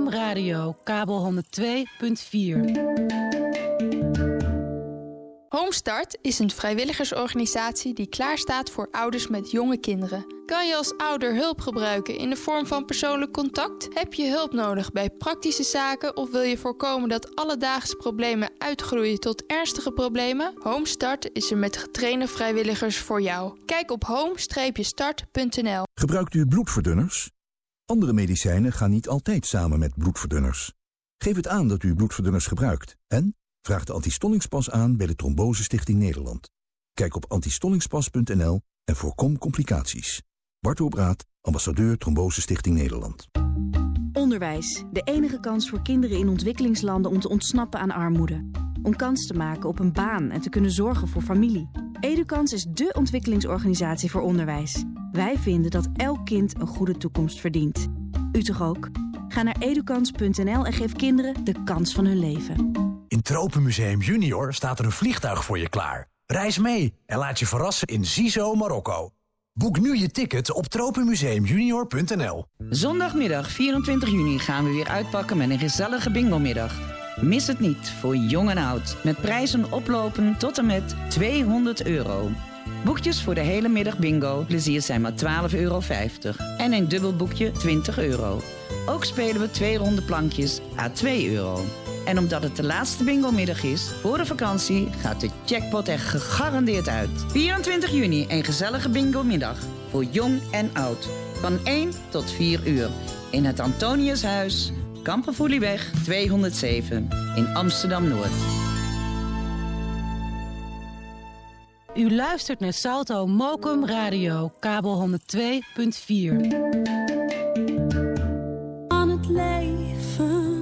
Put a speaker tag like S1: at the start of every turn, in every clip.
S1: Mokum Radio, kabel 102.4.
S2: Homestart is een vrijwilligersorganisatie die klaarstaat voor ouders met jonge kinderen. Kan je als ouder hulp gebruiken in de vorm van persoonlijk contact? Heb je hulp nodig bij praktische zaken of wil je voorkomen dat alledaagse problemen uitgroeien tot ernstige problemen? Homestart is er met getrainde vrijwilligers voor jou. Kijk op home-start.nl.
S3: Gebruikt u bloedverdunners? Andere medicijnen gaan niet altijd samen met bloedverdunners. Geef het aan dat u bloedverdunners gebruikt en vraag de antistollingspas aan bij de Trombose Stichting Nederland. Kijk op antistollingspas.nl en voorkom complicaties. Bart Obraat, ambassadeur Trombose Stichting Nederland.
S4: Onderwijs, de enige kans voor kinderen in ontwikkelingslanden om te ontsnappen aan armoede. Om kans te maken op een baan en te kunnen zorgen voor familie. Edukans is dé ontwikkelingsorganisatie voor onderwijs. Wij vinden dat elk kind een goede toekomst verdient. U toch ook? Ga naar edukans.nl en geef kinderen de kans van hun leven.
S5: In Tropenmuseum Junior staat er een vliegtuig voor je klaar. Reis mee en laat je verrassen in Zizo, Marokko. Boek nu je ticket op tropenmuseumjunior.nl.
S6: Zondagmiddag 24 juni gaan we weer uitpakken met een gezellige bingo-middag. Mis het niet, voor jong en oud. Met prijzen oplopen tot en met €200. Boekjes voor de hele middag bingo. Plezier zijn maar €12,50. En een dubbel boekje €20. Ook spelen we 2 ronde plankjes à €2. En omdat het de laatste bingo-middag is, voor de vakantie gaat de jackpot er gegarandeerd uit. 24 juni, een gezellige bingo-middag. Voor jong en oud. Van 1 tot 4 uur. In het Antoniushuis, Kampenvoelieweg 207 in Amsterdam-Noord.
S1: U luistert naar Salto Mokum Radio, kabel 102.4.
S7: Aan het leven.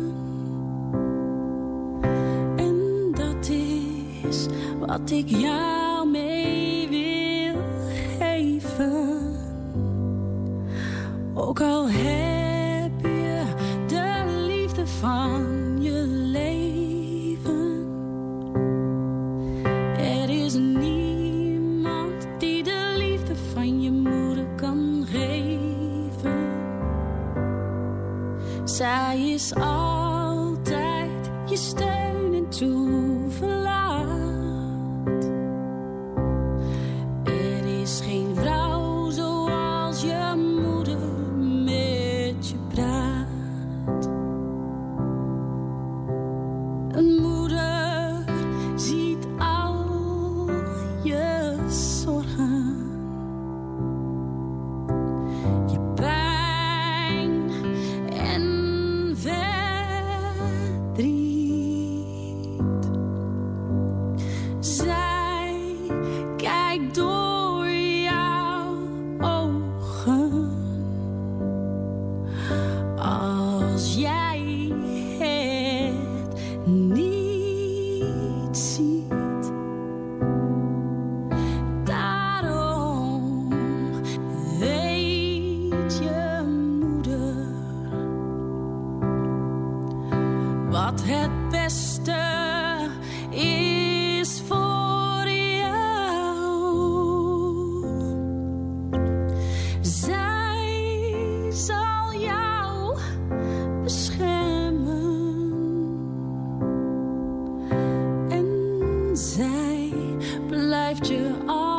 S7: En dat is wat ik jou mee wil geven. Ook al heb je de liefde van je leven. Er is niemand die de liefde van je moeder kan geven. Zij is altijd je steun en toeverlaat. Er is geen vrouw zoals je moeder met je praat. Een moeder ziet al je zorgen, je pijn en verdriet. Zij kijkt door jouw ogen. Als jij het niet ziet, daarom weet je moeder wat het beste is voor jou. Zij zal jou beschermen en zij blijft je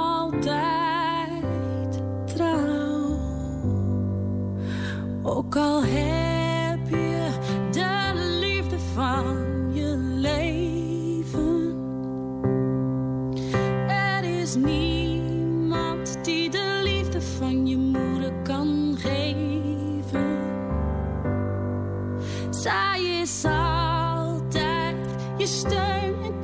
S7: altijd trouw. Ook al heb je de liefde van je leven. Er is niemand die de liefde van je moeder kan geven. Zij is altijd je steun en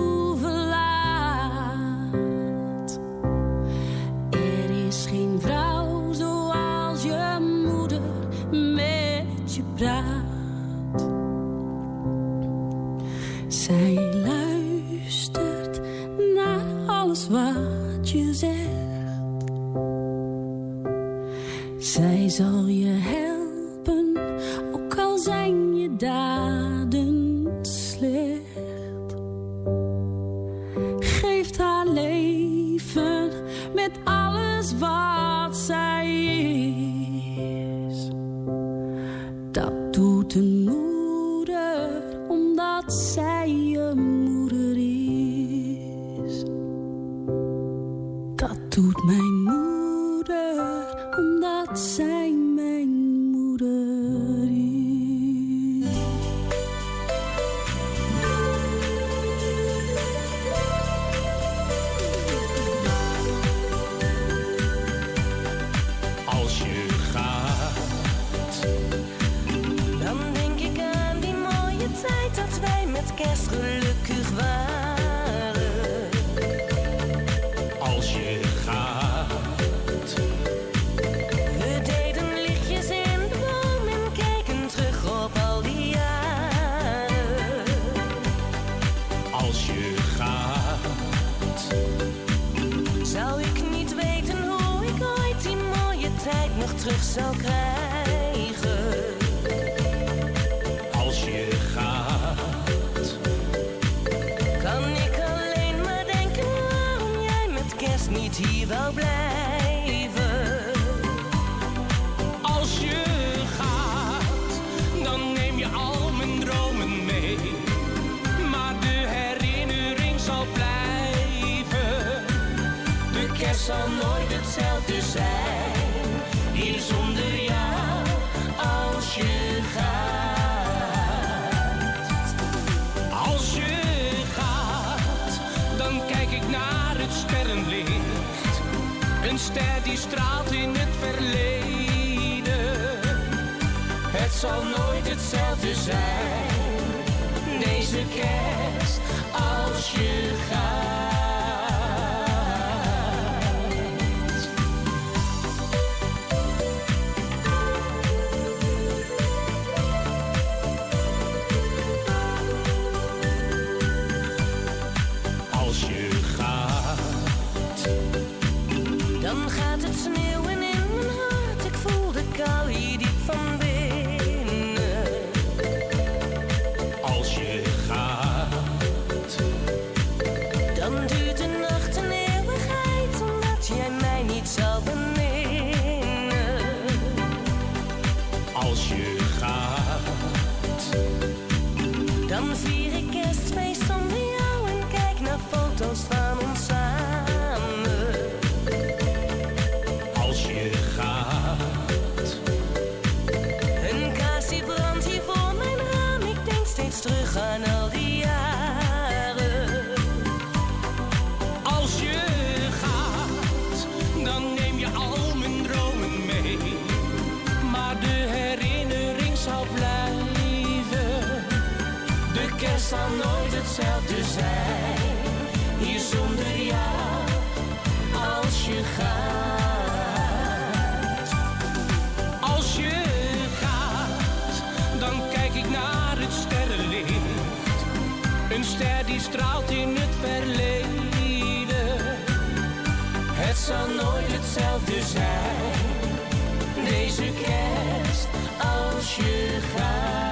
S7: toeverlaat. Er is geen vrouw zoals je moeder met je praat. Zij luistert naar alles wat je zegt. Zij zal je helpen, ook al zijn je daden slecht. Geeft haar leven met alles wat zij is. Dat doet een moeder moeder, omdat zij je moeder is. Dat doet mijn moeder, omdat zij mijn moeder is.
S8: Als je gaat, dan denk ik aan die mooie tijd dat wij met kerst gelukkig waren. Als je gaat, we deden lichtjes in de boom en keken terug op al die jaren. Als je gaat, zou ik niet weten hoe ik ooit die mooie tijd nog terug zou krijgen. Als je gaat, kan ik alleen maar denken waarom jij met kerst niet hier wou blijven. Als je gaat, dan neem je al mijn dromen mee, maar de herinnering zal blijven. De kerst zal nooit hetzelfde zijn hier zonder jou. Als je gaat, als je gaat, dan kijk ik naar het sterrenlicht. Een ster die straalt in het verleden. Het zal nooit hetzelfde zijn deze kerst als je gaat. Als je gaat, dan gaat het sneeuwen in mijn hart. Ik voel de kou hier diep van binnen. Als je gaat, dan duurt de nacht een eeuwigheid, omdat jij mij niet zal beminnen. Als je gaat, dan vier ik kerstfeest zonder jou en kijk naar foto's van ons samen. Als je gaat, een kaars die brandt hier voor mijn raam. Ik denk steeds terug aan al die jaren. Als je gaat, dan neem je al mijn dromen mee, maar de herinnering zal blijven. De kerst zal nooit hetzelfde zijn hier zonder jou. Als je gaat, als je gaat, dan kijk ik naar het sterrenlicht. Een ster die straalt in het verleden. Het zal nooit hetzelfde zijn deze kerst als je gaat.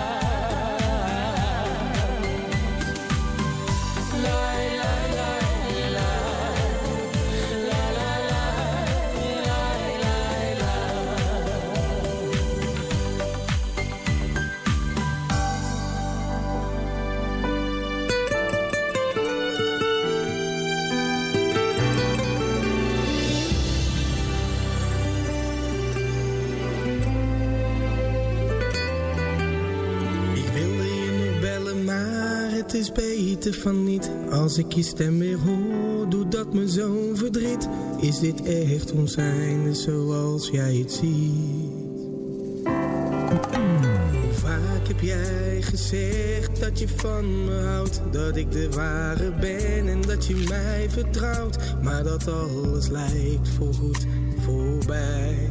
S8: La la la la, la la la, la la la.
S9: Ik wilde je nog bellen, maar het is beter van niet. Als ik je stem weer hoor, doet dat me zo'n verdriet. Is dit echt ons einde zoals jij het ziet? Hoe vaak heb jij gezegd dat je van me houdt, dat ik de ware ben en dat je mij vertrouwt, maar dat alles lijkt voorgoed voorbij.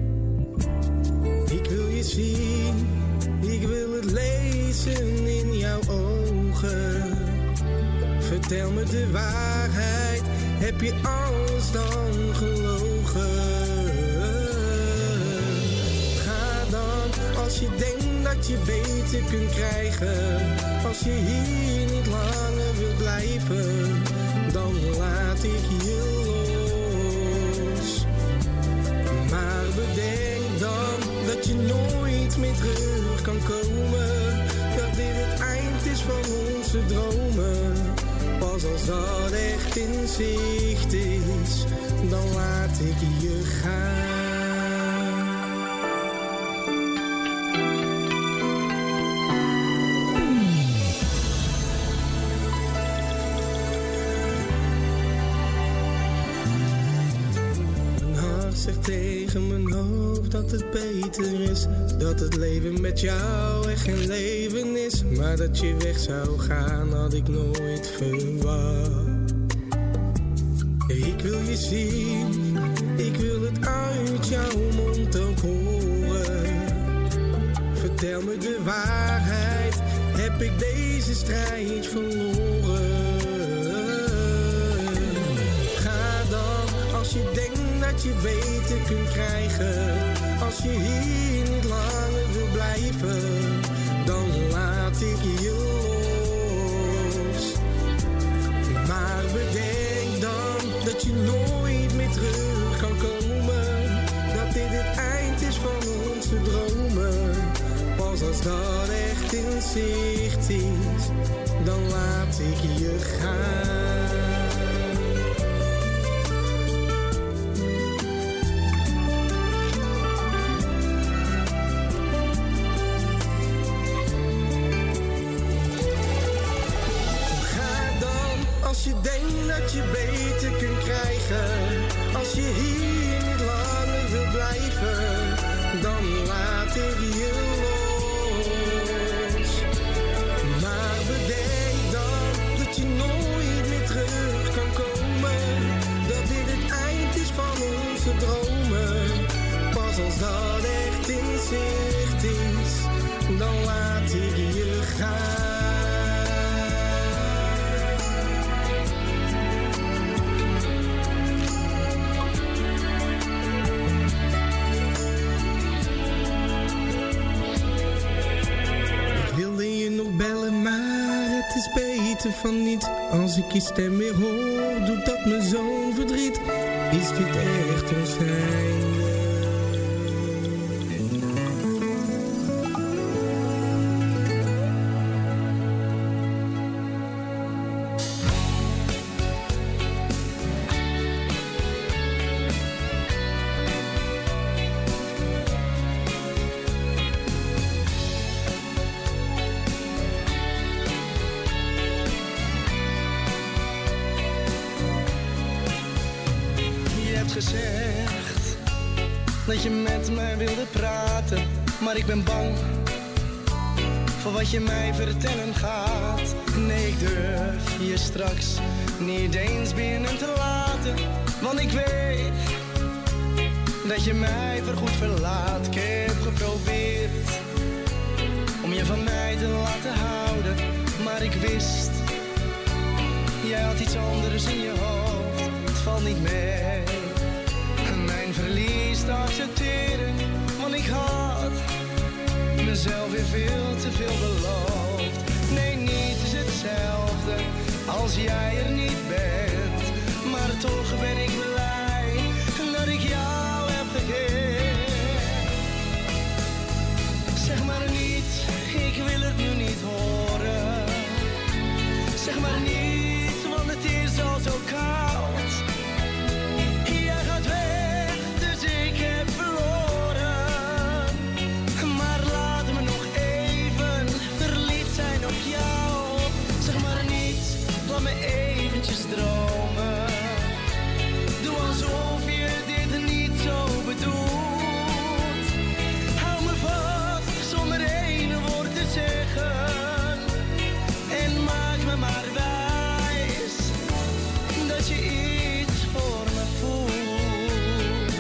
S9: Ik wil je zien, ik wil het lezen in jouw ogen. Vertel me de waarheid, heb je alles dan gelogen? Ga dan, als je denkt dat je beter kunt krijgen. Als je hier niet langer wilt blijven, dan laat ik je los. Maar bedenk dan dat je nooit meer terug kan komen. Dat onze dromen. Pas als dat echt in zicht is, dan laat ik je gaan. Zeg tegen mijn hoofd dat het beter is, dat het leven met jou echt geen leven is. Maar dat je weg zou gaan had ik nooit verwacht. Ik wil je zien, ik wil het uit jouw mond ook horen. Vertel me de waarheid, heb ik deze strijd verloren? Ga dan als je denkt dat je beter kunt krijgen. Als je hier niet langer wil blijven, dan laat ik je los. Maar bedenk dan dat je nooit meer terug kan komen. Dat dit het eind is van onze dromen. Pas als dat echt in zicht is, dan laat ik je gaan. Als je denkt dat je beter kunt krijgen, als je hier niet langer wil blijven, dan laat ik je los. Maar bedenk dan dat je nooit meer terug kan komen, dat dit het eind is van onze dromen. Pas als dat echt in zicht is, dan laat ik je gaan. Het is beter van niet. Als ik je stem weer hoor, doet dat me zo'n verdriet. Is dit echt ons einde?
S10: Gezegd dat je met mij wilde praten, maar ik ben bang voor wat je mij vertellen gaat. Nee, ik durf je straks niet eens binnen te laten, want ik weet dat je mij voorgoed verlaat. Ik heb geprobeerd om je van mij te laten houden, maar ik wist, jij had iets anders in je hoofd. Het valt niet mee mijn verlies te accepteren, want ik had mezelf weer veel te veel beloofd. Nee, niet is hetzelfde als jij er niet bent, maar toch ben ik blij dat ik jou heb gekend. Zeg maar niet, ik wil het nu niet horen. Zeg maar niet, want het is al zo koud. Dromen. Doe alsof je dit niet zo bedoelt. Hou me vast zonder één woord te zeggen. En maak me maar wijs dat je iets voor me voelt.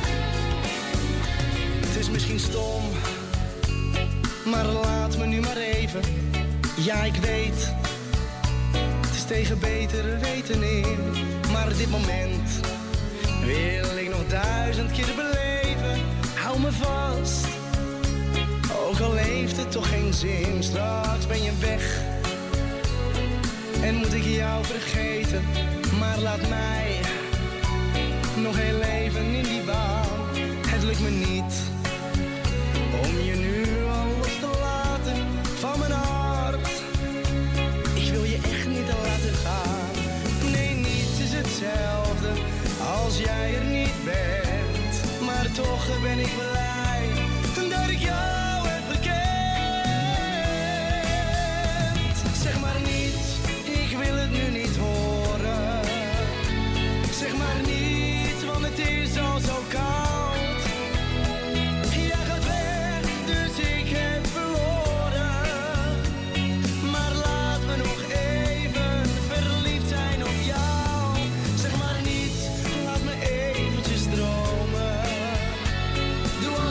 S10: Het is misschien stom, maar laat me nu maar even. Ja, ik weet, tegen betere weten in, maar dit moment wil ik nog 1000 keer beleven. Hou me vast, ook al heeft het toch geen zin. Straks ben je weg en moet ik jou vergeten, maar laat mij nog heel even in die baan. Het lukt me niet om je nu al los te laten van mijn hart. Ik morgen ben ik blij dat ik jou heb gekend. Zeg maar niet, ik wil het nu niet horen. Zeg maar niet, want het is al zo koud. Jij gaat weg, dus ik heb verloren. Maar laat me nog even verliefd zijn op jou. Zeg maar niet, laat me eventjes dromen. Doe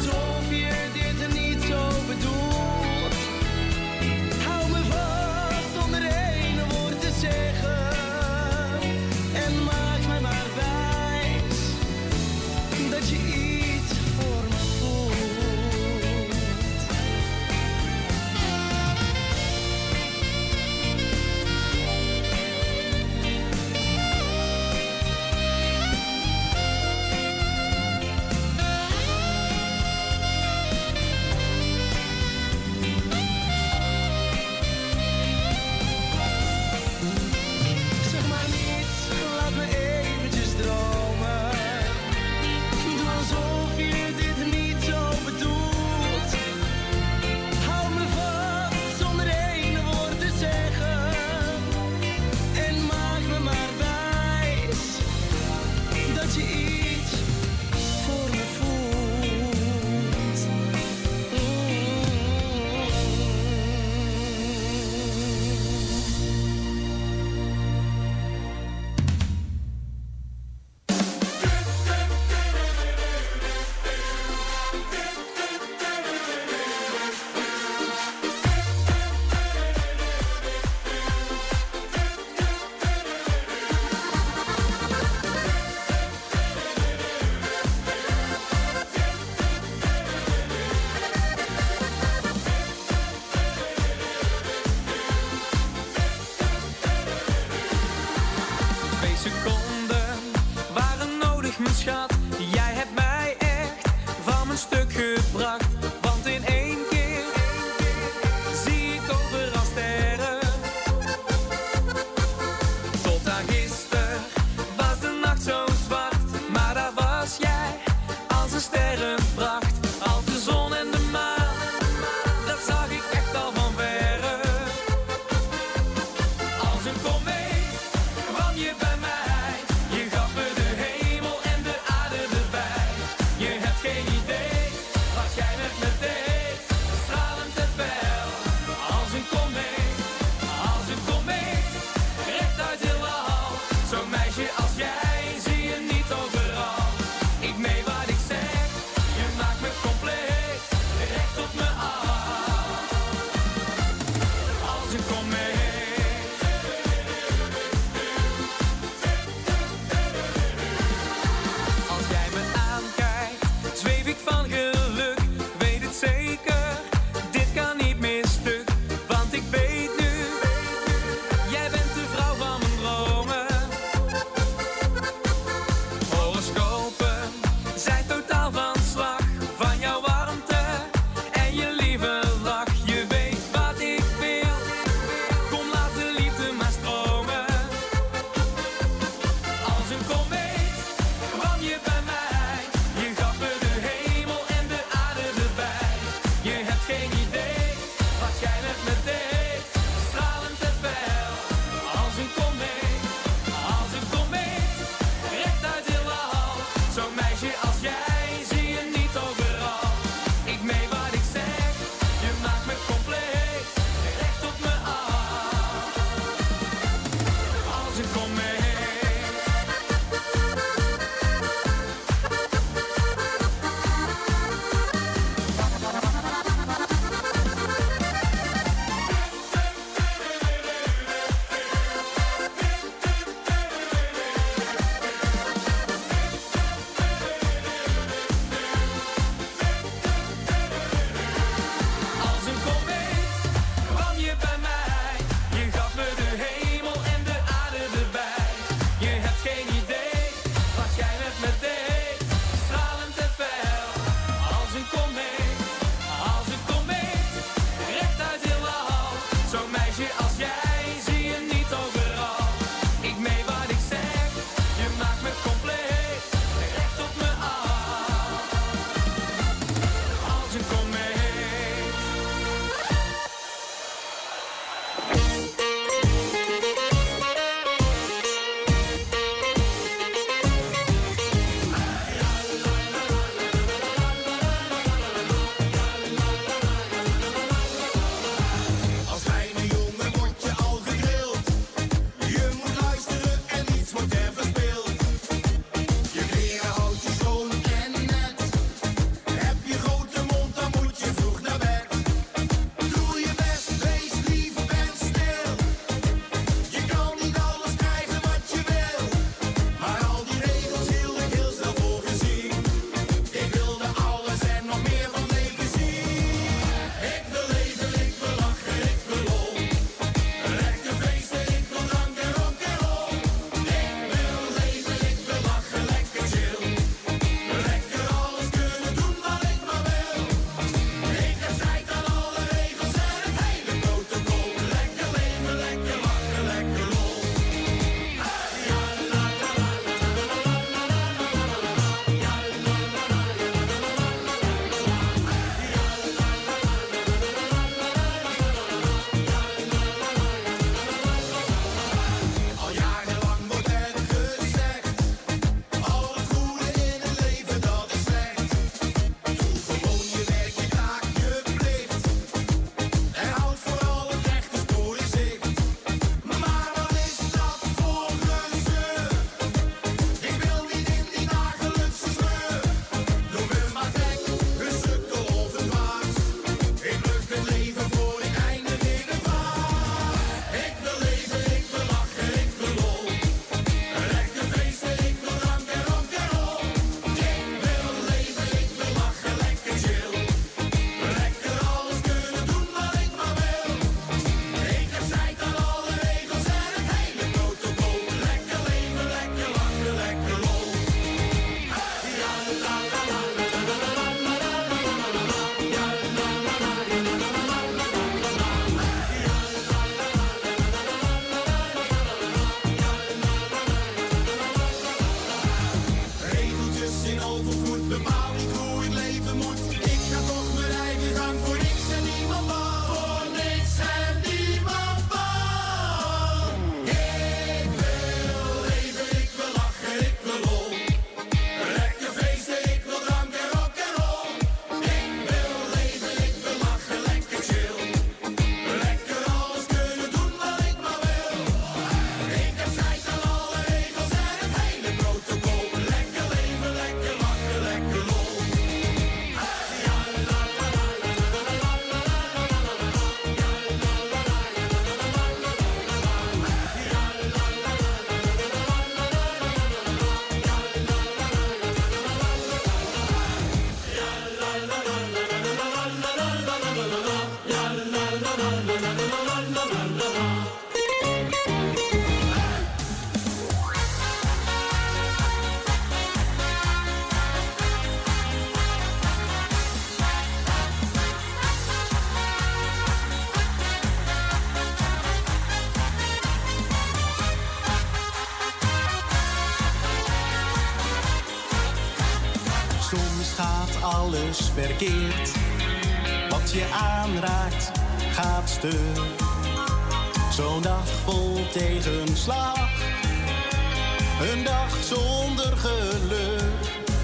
S10: Soms gaat alles verkeerd. Wat je aanraakt gaat stuk. Zo'n dag vol tegenslag. Een dag zonder geluk.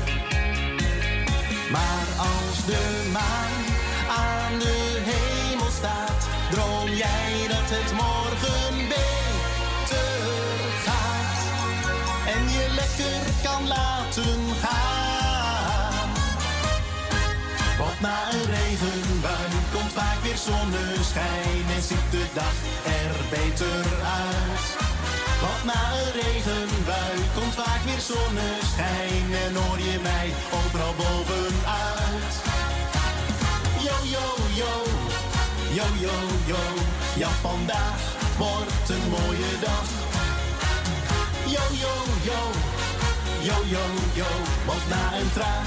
S10: Maar als de maan aan de hemel staat, droom jij dat het morgen beter gaat. En je lekker kan laten gaan. Want na een regenbui komt vaak weer zonneschijn en ziet de dag er beter uit. Want na een regenbui komt vaak weer zonneschijn en hoor je mij overal bovenuit. Yo, yo, yo, yo, yo, yo, ja vandaag wordt een mooie dag. Yo, yo, yo, yo, yo, yo, want na een traan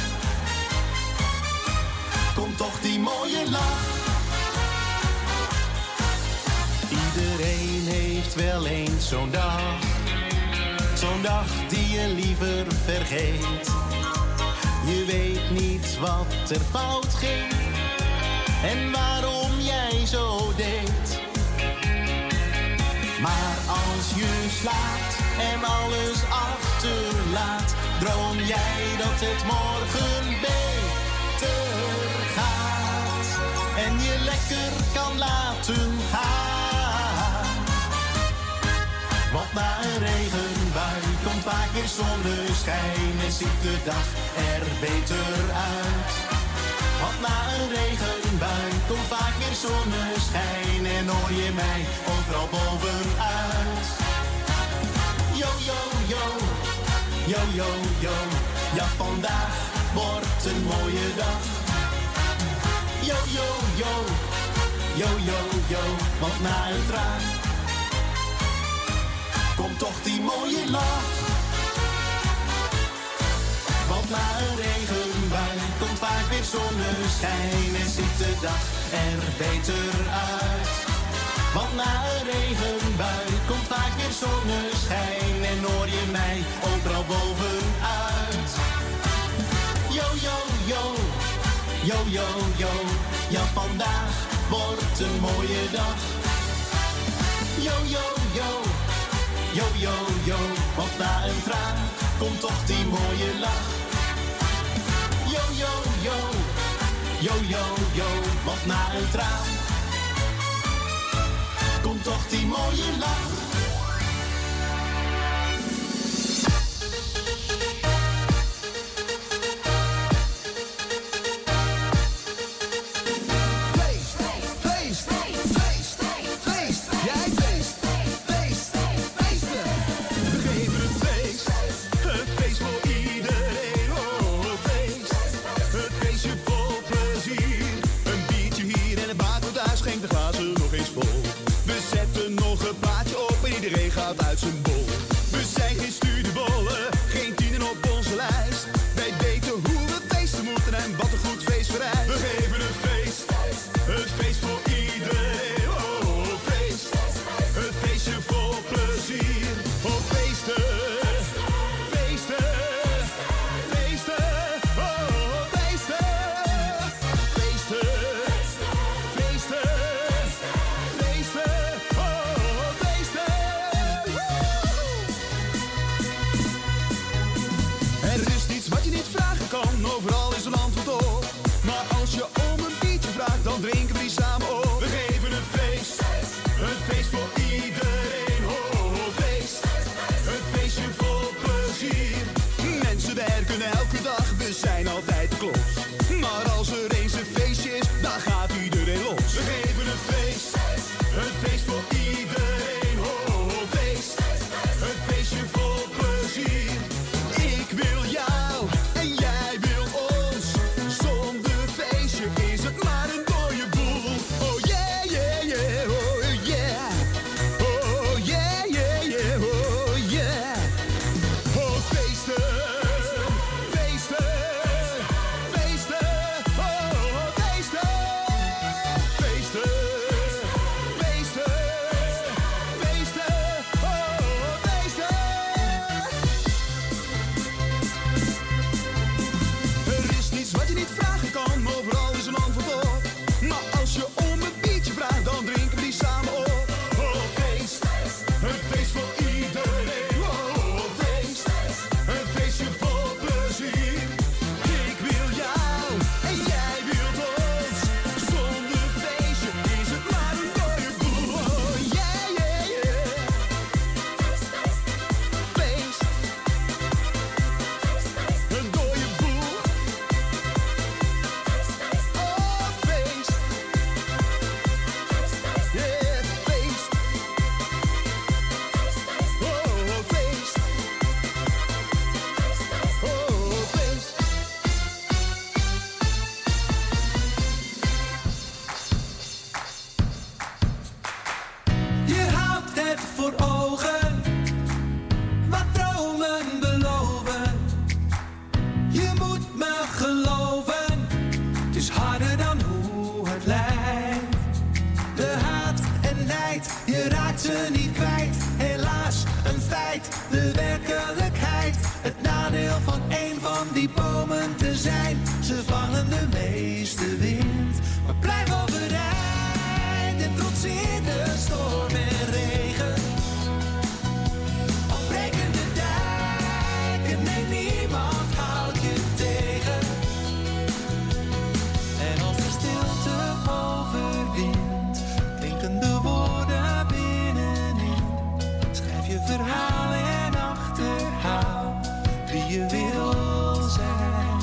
S10: komt toch die mooie lach. Iedereen heeft wel eens zo'n dag. Zo'n dag die je liever vergeet. Je weet niet wat er fout ging en waarom jij zo deed. Maar als je slaapt en alles achterlaat, droom jij dat het morgen beter gaat en je lekker kan laten gaan. Want na een regenbui komt vaak weer zonneschijn en ziet de dag er beter uit. Want na een regenbui komt vaak weer zonneschijn en hoor je mij overal bovenuit. Yo, yo, yo, yo, yo, yo, ja vandaag wordt een mooie dag. Yo, yo, yo, yo, yo, yo, want na een traan komt toch die mooie lach. Want na een regenbui komt vaak weer zonneschijn en ziet de dag er beter uit. Want na een regenbui komt vaak weer zonneschijn en hoor je mij overal bovenuit. Yo, yo, yo, yo, yo, yo, ja vandaag wordt een mooie dag. Yo, yo, yo, yo, yo, yo, want na een traan komt toch die mooie lach. Yo, yo, yo, yo, yo, yo, want na een traan komt toch die mooie lach.
S11: De glazen nog eens vol. We zetten nog een plaatje op tijd, je raakt ze niet kwijt. Helaas, een feit, de werkelijkheid. Het nadeel van een van die bomen te zijn. Ze vangen de meeste wind, maar blijf overeind en trots in de storm en regen. Al breken de dijken, nee, niemand houdt je tegen. En als de stilte overwint, klinken de woorden binnenin. Schrijf je verhaal en achterhaal wie je wil zijn.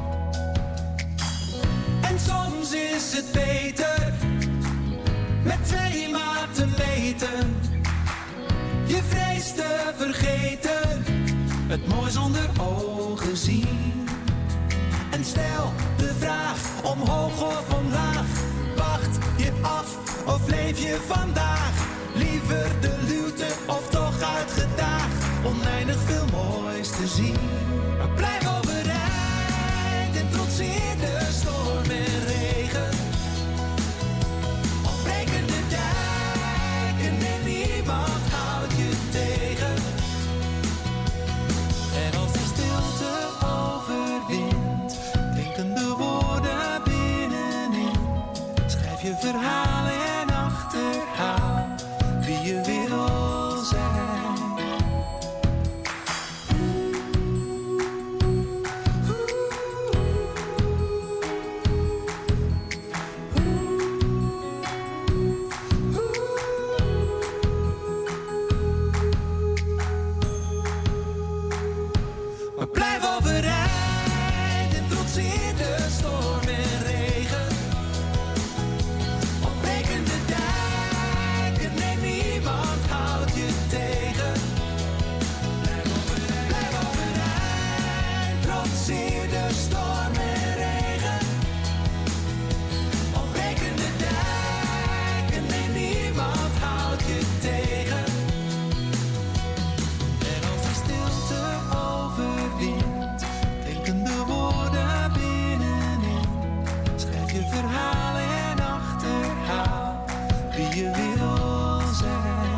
S11: En soms is het beter met 2 maten meten. Je vreest te vergeten, het mooi zonder ogen zien. En stel de vraag, omhoog of omlaag. Wacht je af of leef je vandaag? Liever de luwte of toch uitgedaagd? Oneindig veel moois te zien. Maar blijf overeind en trots in de storm en regen. Al breken de dijken en niemand houdt je tegen. En als de stilte overwint, klinken de woorden binnenin. Schrijf je verhaal en achterhaal wie je wil zijn. Maar blijf overeind en trots in de storm en regen. Al breken de dijken, nee, niemand houdt je tegen. Blijf overeind, trots in de storm en regen. Al breken de dijken, nee, niemand houdt je tegen. En als de stilte overwint, klinken de woorden binnenin. Schrijf je verhaal en achterhaal wie je wil zijn.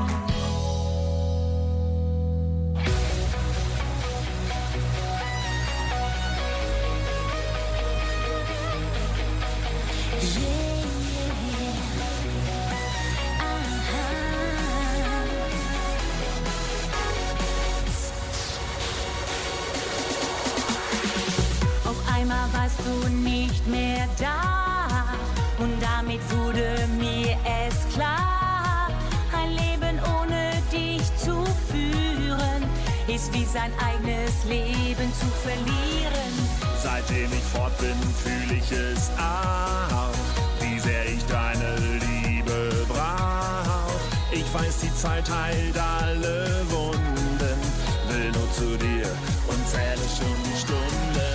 S8: Auf einmal warst du nicht mehr da und damit wurde mir es klar, ein Leben ohne dich zu führen, ist wie sein eigenes Leben zu verlieren.
S12: Seitdem ich fort bin, fühl ich es auch, wie sehr ich deine Liebe brauch. Ich weiß, die Zeit heilt alle Wunden, will nur zu dir und zähle schon die Stunden.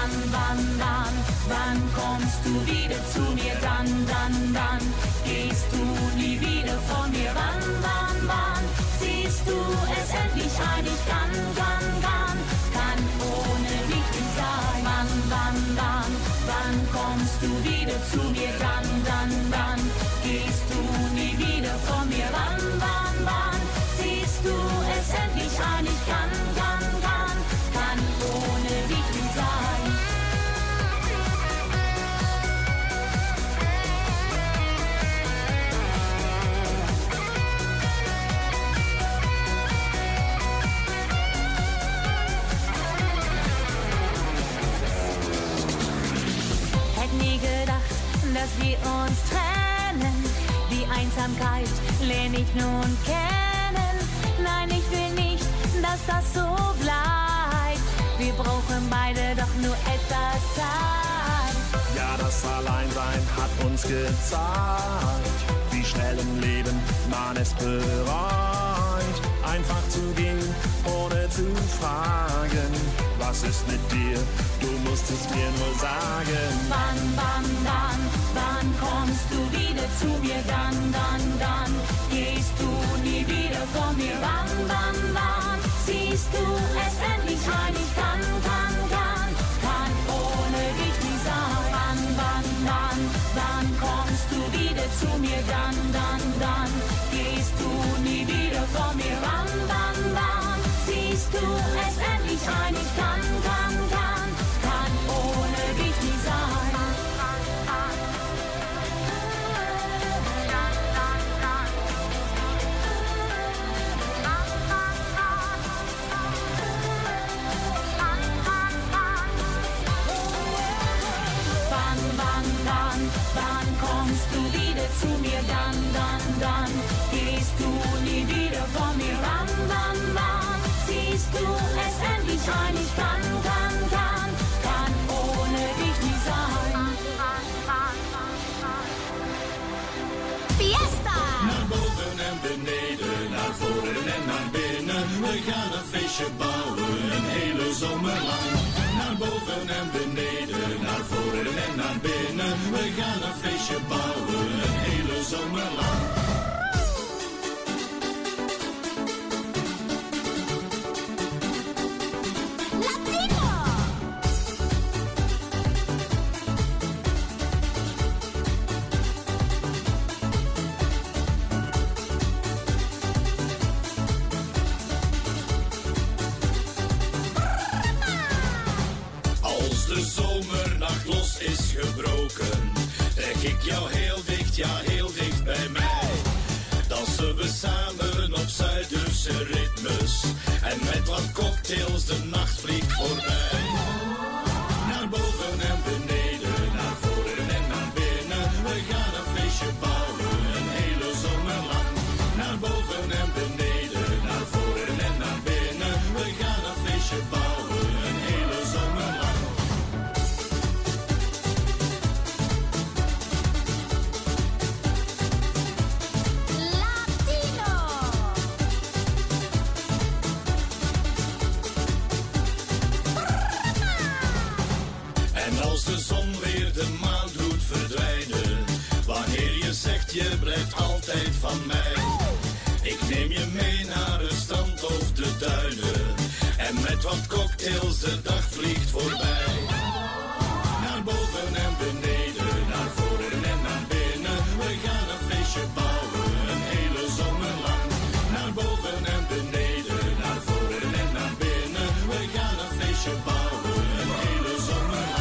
S8: Wann kommst du wieder zu mir? Dann gehst du nie wieder von mir. Wann siehst du es endlich ein? Ich kann ohne dich nicht sein. Wann kommst du wieder zu mir? Dann gehst du nie wieder von mir. Wann siehst du es endlich ein? Ich kann ohne dich nicht sein. Hätte nie gedacht, dass wir uns trennen. Die Einsamkeit lerne ich nun kennen. Nein, ich will nicht, dass das so bleibt. Wir brauchen beide doch nur etwas Zeit.
S12: Ja, das Alleinsein hat uns gezeigt, wie schnell im Leben man es bereut. Einfach zu gehen, ohne zu fragen, was ist mit dir? Du musst es mir nur sagen.
S8: Wann kommst du wieder zu mir? Dann gehst du nie wieder von mir. Wann siehst du es endlich ein? Ich kann ohne dich nicht sein. Wann kommst du wieder zu mir? Dann
S13: feestje bouwen, een hele zomer lang. Naar boven en beneden, naar voren en naar binnen. We gaan een feestje bouwen, een hele zomer lang. Is gebroken, trek ik jou heel dicht, ja heel dicht bij mij. Dansen we samen op Zuiderse ritmes en met wat cocktails de nacht vliegt voorbij. Naar boven en beneden, naar voren en naar binnen. We gaan een feestje bouwen, een hele zomer lang. Naar boven en beneden, naar voren en naar binnen. We gaan een feestje bouwen, een hele zomer lang. Als de zon weer de maan doet verdwijnen, wanneer je zegt je blijft altijd van mij. Ik neem je mee naar het strand of de duinen, en met wat cocktails de dag vliegt voorbij. Naar boven en beneden, naar voren en naar binnen. We gaan een feestje bouwen, een hele zomer lang. Naar boven en beneden, naar voren en naar binnen. We gaan een feestje bouwen, een hele zomer lang.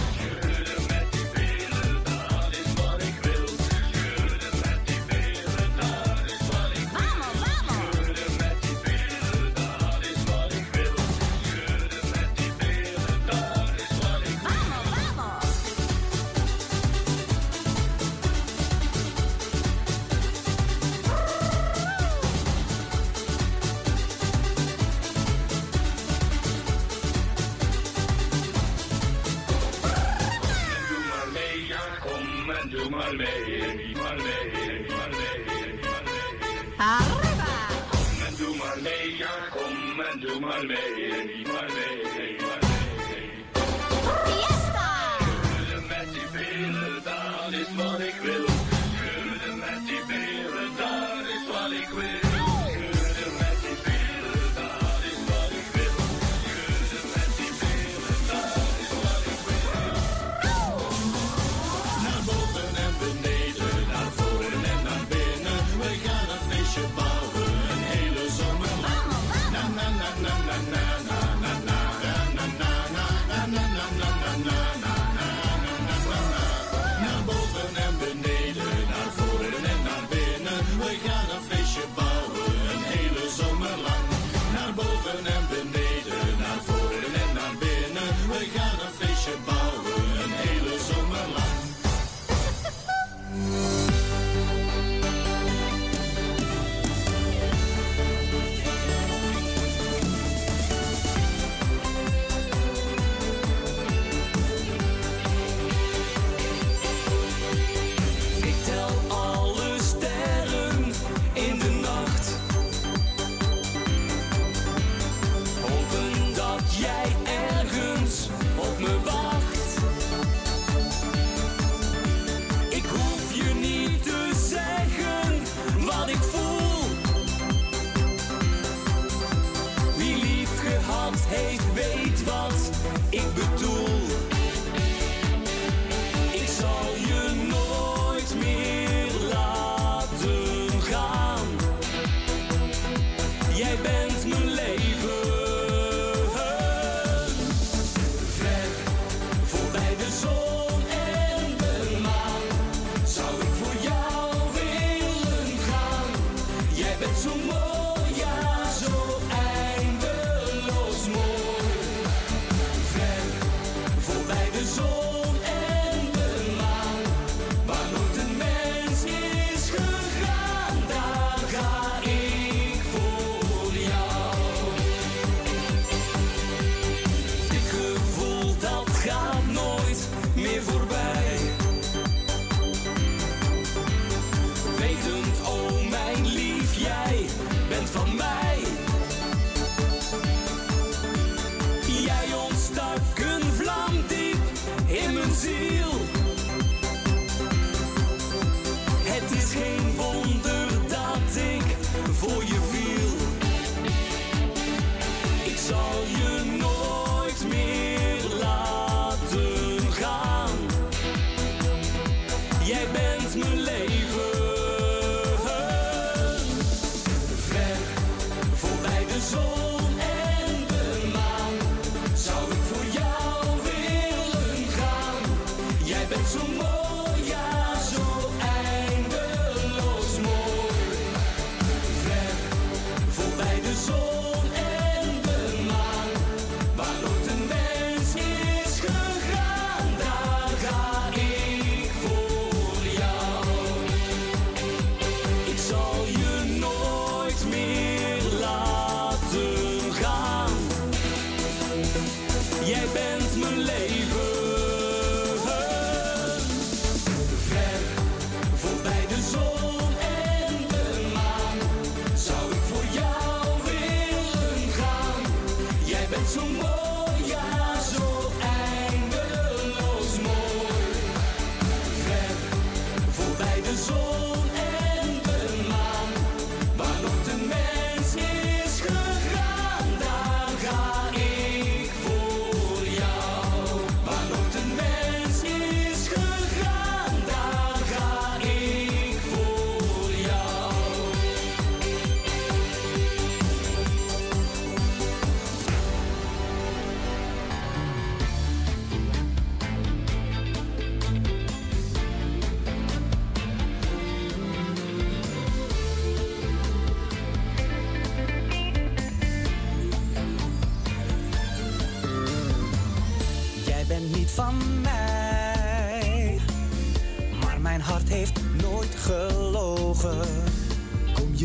S13: Doe maar mee, maar mee, maar mee, maar mee. Arriba! Kom en doe maar mee, ja, kom en doe maar mee, maar mee, maar mee. Fiesta! Schudden met die benen, dat is wat ik wil. Schudden met die benen, dat is wat ik wil. Schudden met die benen, dat is wat ik wil. Schudden met die benen, dat is wat ik wil. Naar boven en beneden, naar voren en naar binnen. We gaan een feestje bouwen, een hele zomer lang. Na na na na na na na na na na na na na na na na na na. Naar boven en beneden, naar voren en naar binnen. We gaan een feestje bouwen, een hele zomer lang. Naar boven en beneden, naar voren en naar binnen. We gaan een feestje bouwen, een hele zomer lang.
S11: Ik tel alle sterren in de nacht.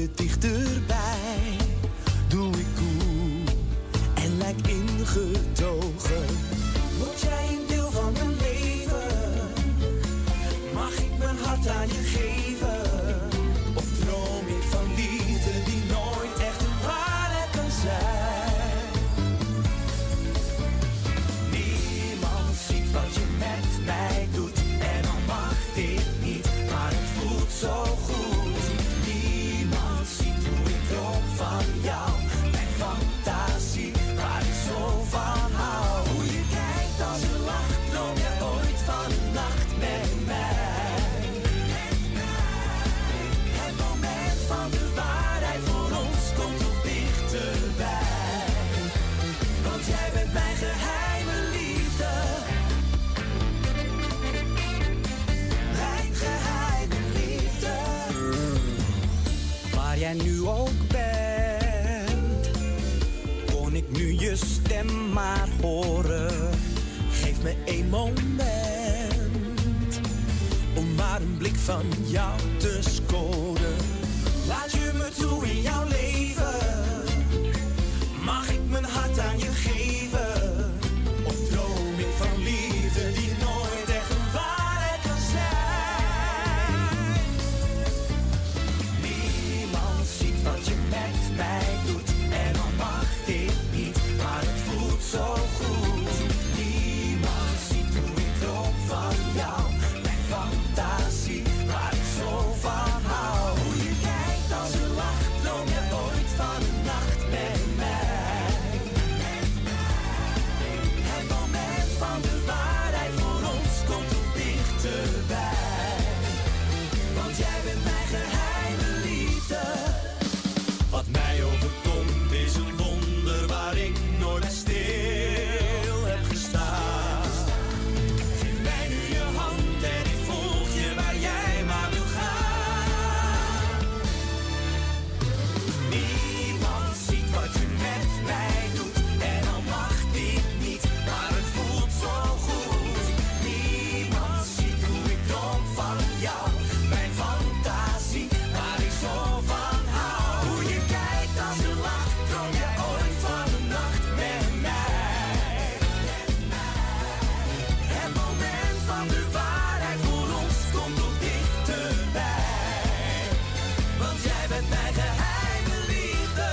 S10: je dichterbij. Doe ik koel en lijk ingetogen. Word jij een deel van mijn leven? Mag ik mijn hart aan je geven? Of droom ik van liefde die nooit echt een waarheid kan zijn? Niemand ziet wat je met mij doet. En dan mag dit niet, maar het voelt zo goed. Niemand ziet hoe ik droom van jou. Mijn fantasie, waar ik zo van hou. Hoe je kijkt als je lacht, droom je ooit van een nacht met mij. Het moment van de waarheid voor ons komt nog dichterbij. Want jij bent mijn geheime liefde. Mijn geheime liefde. Waar jij nu ook bent, kon ik nu je stem maar horen. Geef me één moment om maar een blik van jou te scoren. Laat je me toe in jouw leven. Mag ik mijn hart aan je geven? Of droom ik van liefde die nooit echt een waarheid kan zijn? Niemand ziet wat je met mij doet. En dan mag dit niet, maar het voelt zo goed. Niemand ziet hoe ik droom van jou. Mijn fantasie, waar ik zo van hou. Hoe je kijkt als je lacht, droom je ooit van een nacht met mij. Het moment van de waarheid voor ons komt nog dichterbij. Want jij bent mijn geheime liefde. Wat mij overkomt is een wonder waar ik nooit stil heb gestaan. Geef mij nu je hand en ik volg je waar jij maar wil gaan. Niemand ziet wat je met mij doet. En dan mag dit niet, maar het voelt zo goed. Niemand ziet hoe ik droom van jou. Mijn fantasie, waar ik zo van hou. Hoe je kijkt als je lacht, droom je ooit van een nacht met mij. Het moment van de waarheid voor ons komt nog dichterbij. Want jij bent mijn geheime liefde.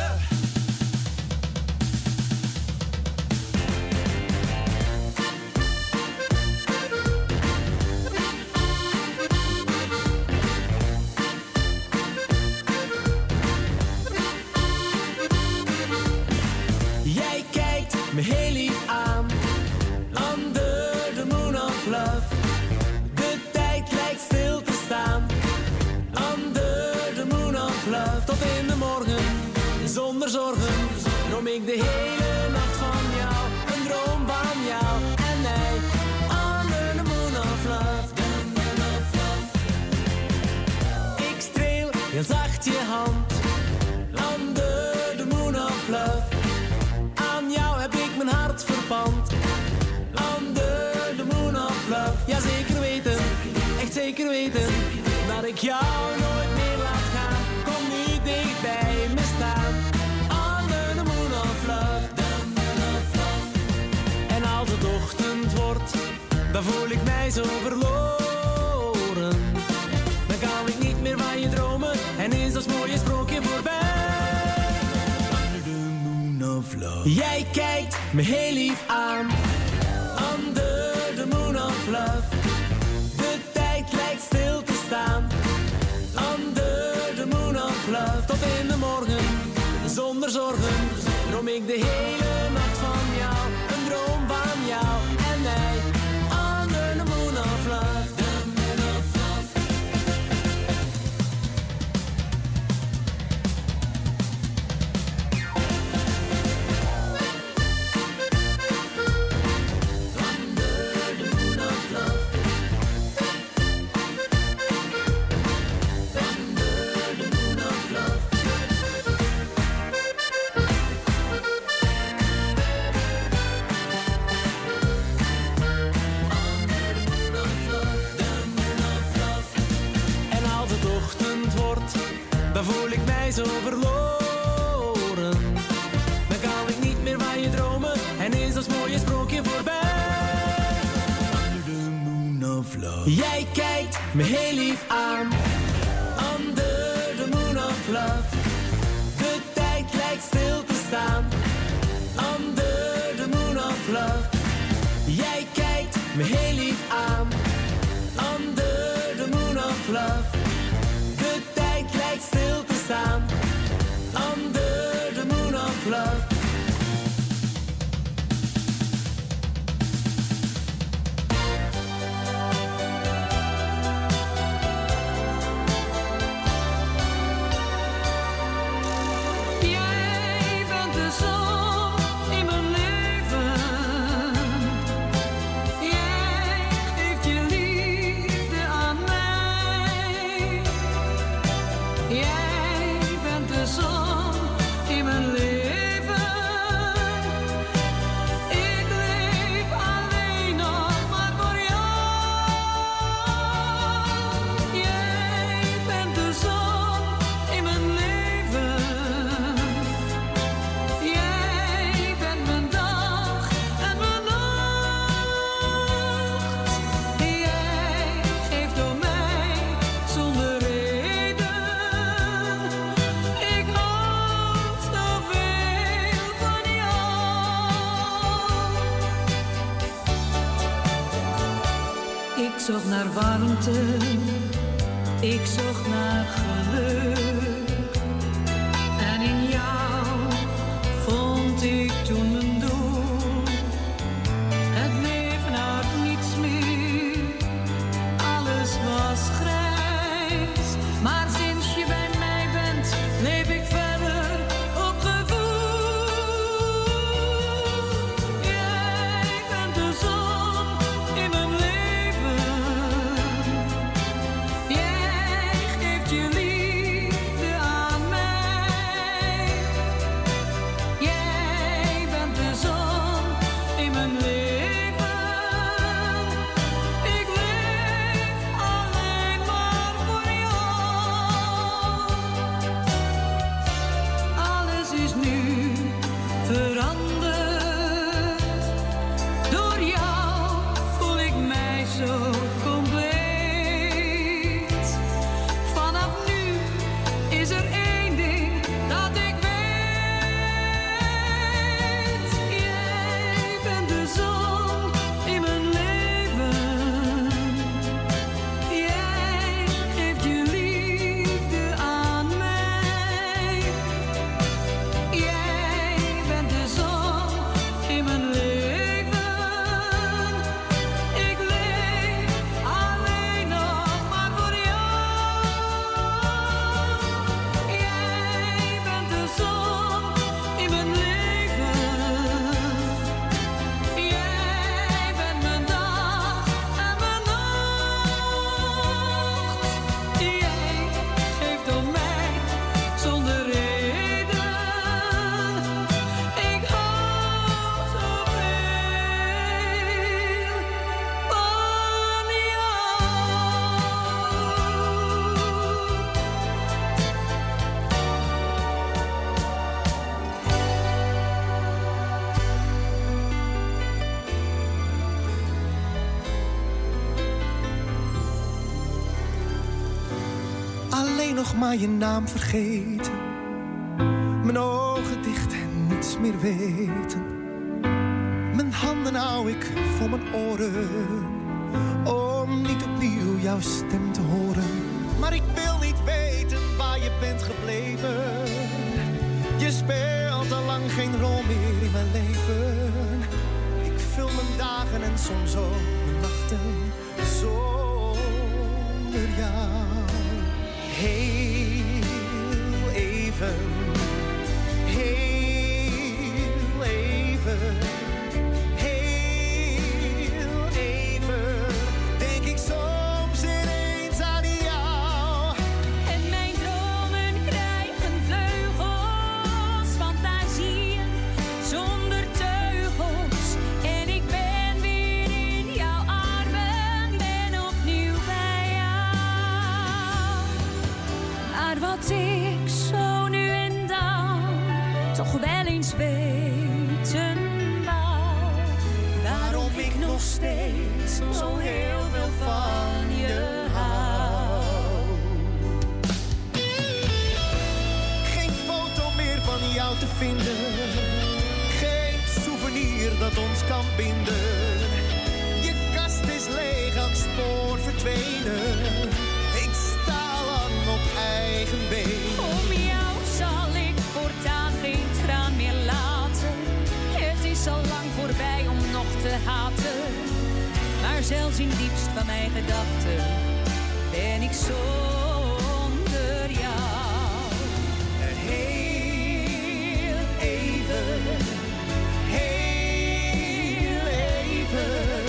S10: Jij kijkt me heel lief aan. Under the moon of love. De tijd lijkt stil te staan. Under the moon of love. Tot in de morgen, zonder zorgen. Droom ik de hele nacht van jou. Een droom van jou en mij. Under the moon of love. The moon of love. Ik streel heel zacht je hand. Under the moon of love. Aan jou heb ik mijn hart verpand. Under the moon of love. Ja, zeker weten, echt zeker weten, dat ik jou nooit meer laat gaan. Kom nu dicht bij me staan. Under the moon of love. The moon of love. En als het ochtend wordt, dan voel ik mij zo verloren. Dan kan ik niet meer van je dromen en is dat mooie sprookje voorbij. Jij kijkt me heel lief aan. Under the moon of love. De tijd lijkt stil te staan. Under the moon of love. Tot in de morgen, zonder zorgen. Droom ik de hele nacht van jou. Een droom van jou en mij. Under the moon of love. The moon of love.
S11: mij zo verloren. Dan kan ik niet meer van je dromen en is ons mooie sprookje voorbij. Under the moon of love. Jij kijkt me heel lief aan. Under the moon of love. De tijd lijkt stil te staan. Under the moon of love. Jij kijkt me heel lief aan. Under the moon of love. De tijd lijkt stil te staan. Under the moon of love.
S7: Jij bent de zon in mijn leven. Jij geeft je liefde aan mij. Jij bent de zon in mijn leven. Ik leef alleen nog maar voor jou. Jij bent de zon in mijn leven. Jij bent mijn dag en mijn nacht. Jij geeft door mij zonder reden. Ik hou zoveel van jou. Ik zocht naar warmte, ik zocht naar geluk. En in jou vond ik toen mijn doel. Het leven had niets meer, alles was grijs. Maar sinds je bij mij bent, leef ik verder op gevoel. Jij bent de zon in mijn leven. Jij geeft je liefde aan mij. Jij bent de zon in mijn leven. Ik leef alleen maar voor jou. Alles is nu veranderd. Door jou voel ik mij zo compleet. Vanaf nu is er één ding dat ik weet. Jij bent de zon in mijn leven. Jij geeft je liefde aan mij. Jij bent de zon in mijn leven. Ik leef alleen nog maar voor jou. Jij bent de zon in mijn leven. Jij bent mijn dag en mijn nacht. Jij geeft om mij zonder reden. Ik hou zoveel van
S10: Alleen nog maar je naam vergeten. Mijn ogen dicht en niets meer weten. Mijn handen hou ik voor mijn oren. Om niet opnieuw jouw stem te horen. Maar ik wil niet weten waar je bent gebleven. Je speelt al lang geen rol meer in mijn leven. Ik vul mijn dagen en soms ook mijn nachten zonder jou. Heel even, heel even, heel even, denk ik soms ineens aan jou.
S7: En mijn dromen krijgen vleugels, fantasieën zonder teugels. En ik ben weer in jouw armen, ben opnieuw bij jou. Maar wat ik zo eens weten wou. Waarom ik nog steeds zo heel veel van je hou.
S10: Geen foto meer van jou te vinden. Geen souvenir dat ons kan binden. Je kast is leeg, elk spoor verdwenen. Ik sta lang op eigen been.
S7: Om jou zal ik voortaan geen traan meer laten. Het is al lang voorbij om nog te haten. Maar zelfs in diepst van mijn gedachten ben ik zonder jou. Heel even, heel even,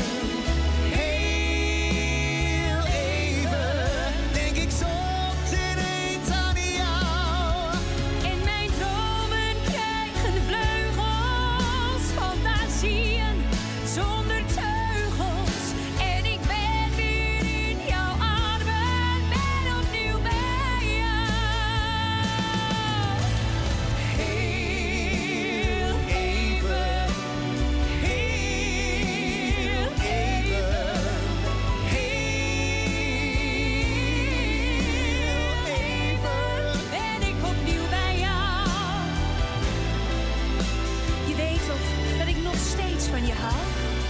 S7: heel even, denk ik soms ineens aan jou. En mijn dromen krijgen vleugels, fantasieën zonder teugels. En ik ben weer in jouw armen, ben opnieuw bij jou. Heel even, heel even, heel even, ben ik opnieuw bij jou. Je weet toch dat ik nog steeds van je hou?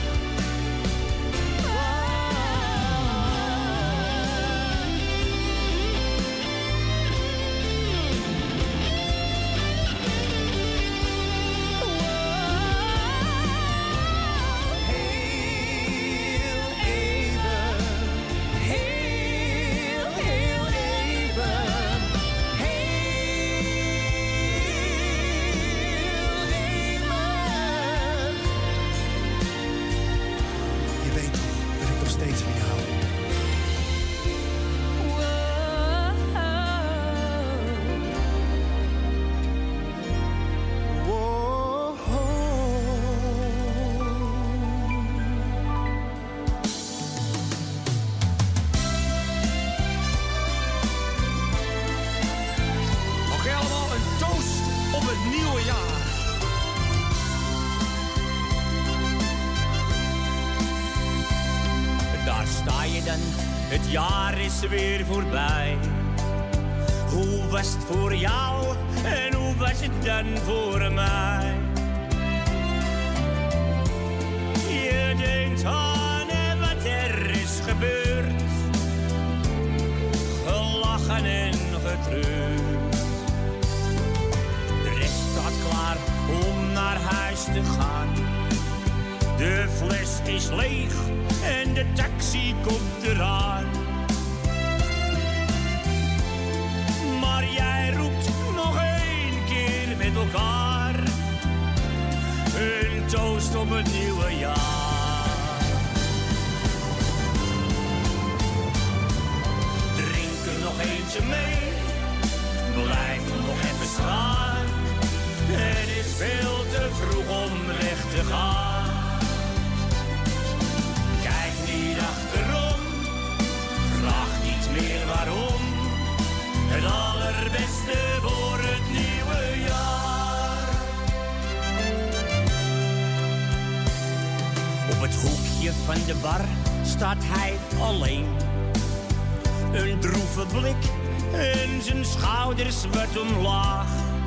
S10: Je weet toch dat ik nog steeds van je hou.
S14: Oké, allemaal een toast op het nieuwe jaar. Daar sta je dan, het jaar is weer voorbij. Hoe was het voor jou en hoe was het dan voor mij? Je denkt aan wat er is gebeurd, gelachen en getreurd. De rest staat klaar om naar huis te gaan. De fles is leeg en de taxi komt eraan. Maar jij roept nog 1 keer met elkaar een toast op het nieuwe jaar. Drink er nog eentje mee, blijf nog even staan. Het is veel te vroeg om weg te gaan. Kijk niet achterom, vraag niet meer waarom. Het allerbeste voor het nieuwe jaar. Op het hoekje van de bar staat hij alleen. Een droeve blik en zijn schouders wat omlaag.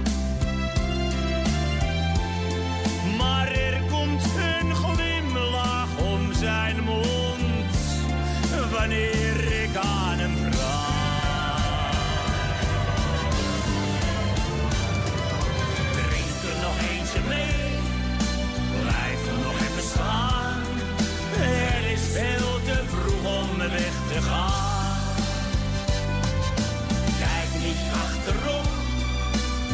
S14: Maar er komt een glimlach om zijn mond wanneer ik aan hem vraag. Drink er nog eentje mee, blijf er nog even staan. Het is veel te vroeg om weg te gaan. Kijk niet achterom,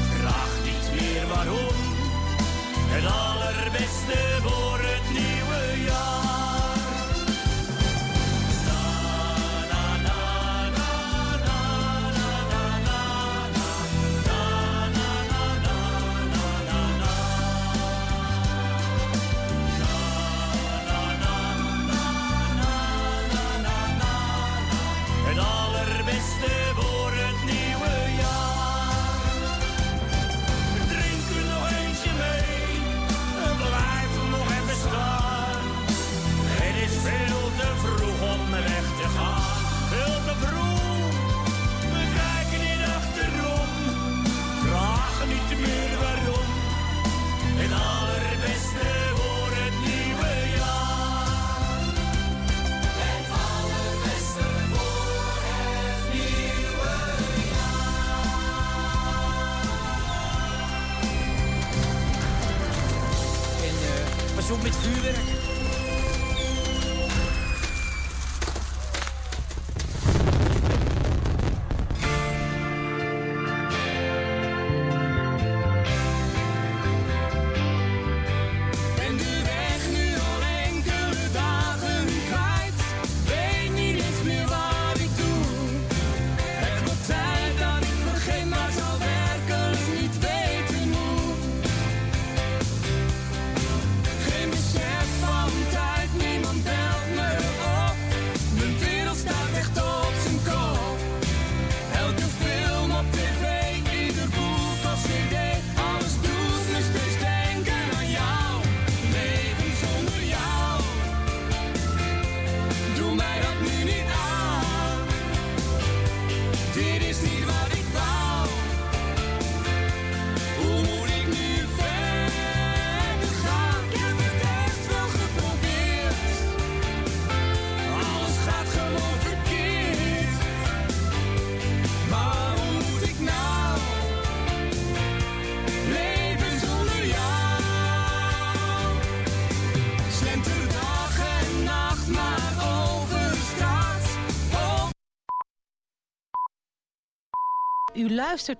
S14: eens op met vuurwerk.
S1: U luistert